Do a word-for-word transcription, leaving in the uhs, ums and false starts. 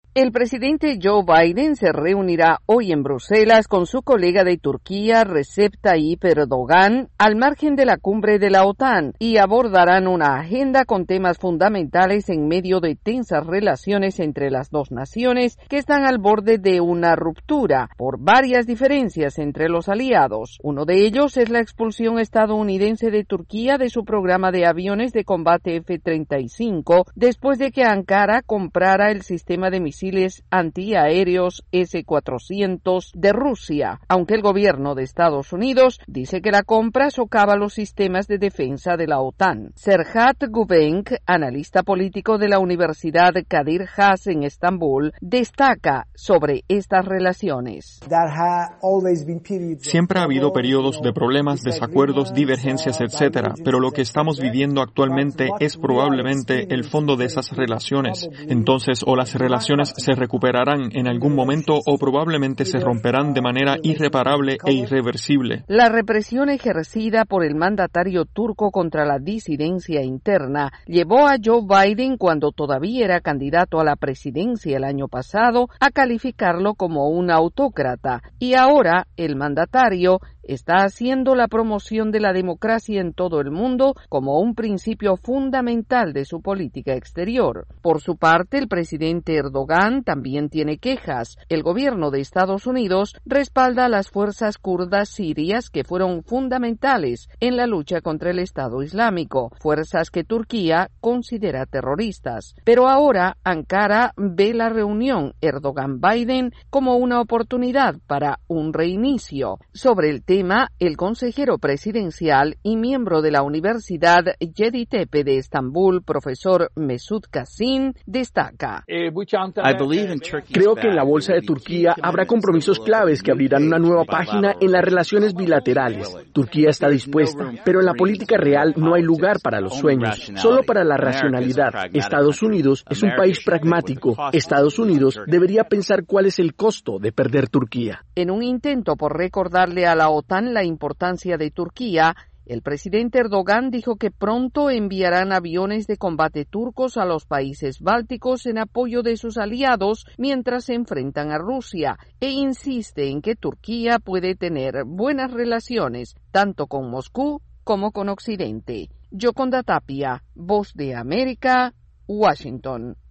El presidente Joe Biden se reunirá hoy en Bruselas con su colega de Turquía, Recep Tayyip Erdogan, al margen de la cumbre de la OTAN, y abordarán una agenda con temas fundamentales en medio de tensas relaciones entre las dos naciones que están al borde de una ruptura por varias diferencias entre los aliados. Uno de ellos es la expulsión estadounidense de Turquía de su programa de aviones de combate F treinta y cinco después de que Ankara comprara el sistema de misiles antiaéreos ese cuatrocientos de Rusia, aunque el gobierno de Estados Unidos dice que la compra socava los sistemas de defensa de la OTAN. Serhat Gubenk, analista político de la Universidad Kadir Has en Estambul, destaca sobre estas relaciones. Siempre ha habido periodos de problemas, desacuerdos, divergencias, etcétera, pero lo que estamos viviendo actualmente es probablemente el fondo de esas relaciones. Entonces, o las relaciones se recuperarán en algún momento o probablemente se romperán de manera irreparable e irreversible. La represión ejercida por el mandatario turco contra la disidencia interna llevó a Joe Biden, cuando todavía era candidato a la presidencia el año pasado, a calificarlo como un autócrata, y ahora el mandatario está haciendo la promoción de la democracia en todo el mundo como un principio fundamental de su política exterior. Por su parte, el presidente Erdogan también tiene quejas. El gobierno de Estados Unidos respalda a las fuerzas kurdas sirias que fueron fundamentales en la lucha contra el Estado Islámico, fuerzas que Turquía considera terroristas. Pero ahora Ankara ve la reunión Erdogan-Biden como una oportunidad para un reinicio. Sobre el tema, el consejero presidencial y miembro de la Universidad Yeditepe de Estambul, profesor Mesut Kazin, destaca. Creo que en la bolsa de Turquía habrá compromisos claves que abrirán una nueva página en las relaciones bilaterales. Turquía está dispuesta, pero en la política real no hay lugar para los sueños, solo para la racionalidad. Estados Unidos es un país pragmático. Estados Unidos debería pensar cuál es el costo de perder Turquía. En un intento por recordarle a la OTAN la importancia de Turquía, el presidente Erdogan dijo que pronto enviarán aviones de combate turcos a los países bálticos en apoyo de sus aliados mientras se enfrentan a Rusia, e insiste en que Turquía puede tener buenas relaciones tanto con Moscú como con Occidente. Yoconda Tapia, Voz de América, Washington.